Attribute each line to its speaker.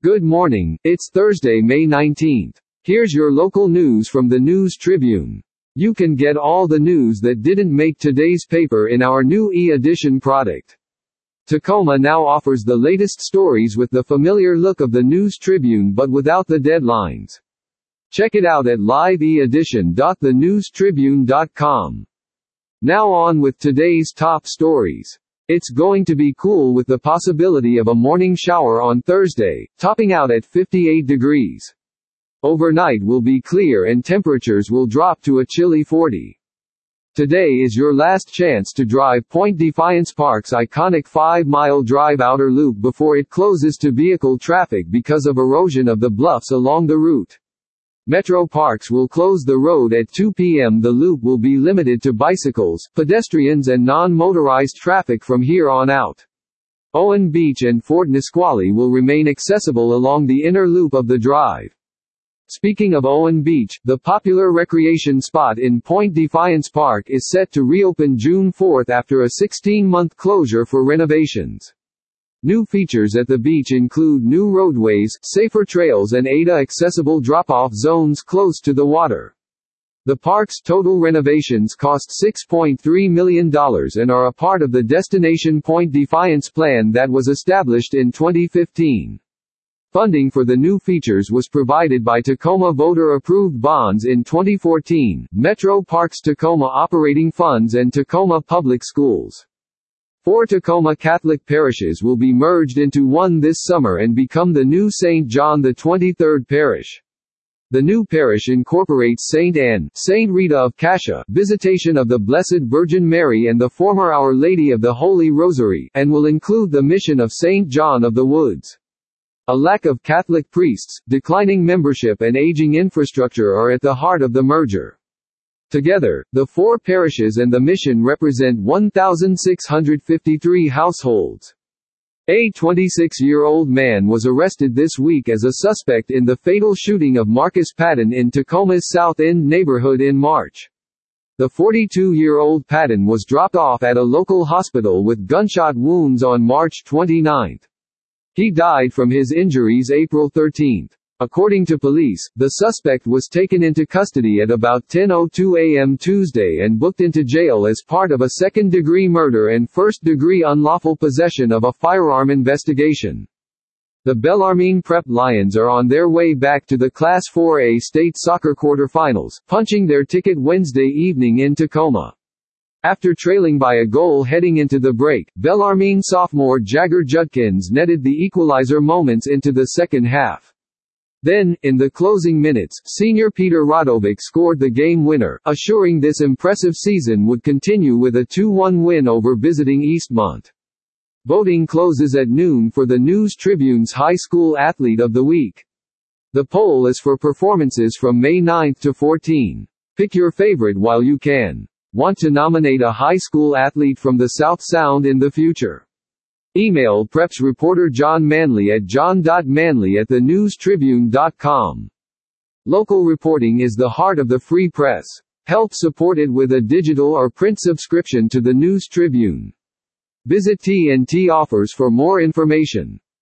Speaker 1: Good morning, it's Thursday, May 19th. Here's your local news from the News Tribune. You can get all the news that didn't make today's paper in our new e-edition product. Tacoma now offers the latest stories with the familiar look of the News Tribune but without the deadlines. Check it out at liveeedition.thenewstribune.com. Now on with today's top stories. It's going to be cool with the possibility of a morning shower on Thursday, topping out at 58 degrees. Overnight will be clear and temperatures will drop to a chilly 40. Today is your last chance to drive Point Defiance Park's iconic 5-mile drive outer loop before it closes to vehicle traffic because of erosion of the bluffs along the route. Metro Parks will close the road at 2 p.m. The loop will be limited to bicycles, pedestrians and non-motorized traffic from here on out. Owen Beach and Fort Nisqually will remain accessible along the inner loop of the drive. Speaking of Owen Beach, the popular recreation spot in Point Defiance Park is set to reopen June 4 after a 16-month closure for renovations. New features at the beach include new roadways, safer trails and ADA-accessible drop-off zones close to the water. The park's total renovations cost $6.3 million and are a part of the Destination Point Defiance plan that was established in 2015. Funding for the new features was provided by Tacoma voter-approved bonds in 2014, Metro Parks Tacoma Operating Funds and Tacoma Public Schools. 4 Tacoma Catholic parishes will be merged into one this summer and become the new St. John XXIII Parish. The new parish incorporates St. Anne, St. Rita of Cascia, Visitation of the Blessed Virgin Mary and the former Our Lady of the Holy Rosary, and will include the mission of St. John of the Woods. A lack of Catholic priests, declining membership and aging infrastructure are at the heart of the merger. Together, the 4 parishes and the mission represent 1,653 households. A 26-year-old man was arrested this week as a suspect in the fatal shooting of Marcus Patton in Tacoma's South End neighborhood in March. The 42-year-old Patton was dropped off at a local hospital with gunshot wounds on March 29. He died from his injuries April 13. According to police, the suspect was taken into custody at about 10:02 a.m. Tuesday and booked into jail as part of a second-degree murder and first-degree unlawful possession of a firearm investigation. The Bellarmine Prep Lions are on their way back to the Class 4A state soccer quarterfinals, punching their ticket Wednesday evening in Tacoma. After trailing by a goal heading into the break, Bellarmine sophomore Jagger Judkins netted the equalizer moments into the second half. Then, in the closing minutes, senior Peter Radovic scored the game winner, assuring this impressive season would continue with a 2-1 win over visiting Eastmont. Voting closes at noon for the News Tribune's High School Athlete of the Week. The poll is for performances from May 9 to 14. Pick your favorite while you can. Want to nominate a high school athlete from the South Sound in the future? Email Preps reporter John Manley at john.manley@thenewstribune.com. Local reporting is the heart of the free press. Help support it with a digital or print subscription to the News Tribune. Visit TNT Offers for more information.